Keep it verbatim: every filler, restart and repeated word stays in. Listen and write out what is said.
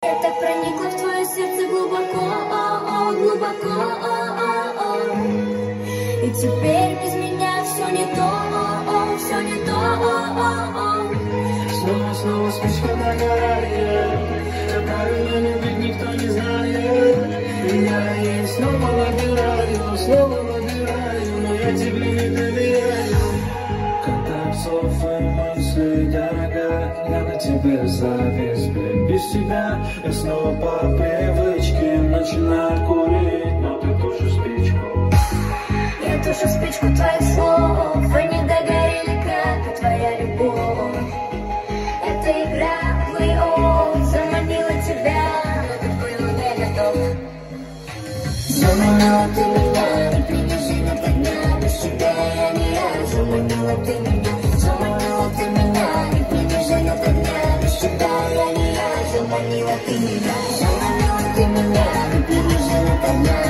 Я так проникла в твое сердце глубоко, о-о, глубоко, о-о-о. И теперь без меня все не то, о-о, все не то, о-о-о. Снова, снова спичка догорает, как меня любить никто не знает. И я ей снова набираю, снова набираю, но я тебе не доверяю. Контактов и мыслей, дорогая, я на тебе завис, блин, без тебя я снова по привычке начинаю курить, но ты тушишь спичку. Я тушу спичку твоих слов, они догорели, как и твоя любовь. Это игра в плей-офф, заманила тебя, но ты был не готов. Заманила ты меня, не принижи на три дня, без тебя я не я. Заманила ты меня, заманила ты меня, не принижи на три дня, без тебя я не я. Заманила ты меня, заманила ты меня, не принижи на три дня.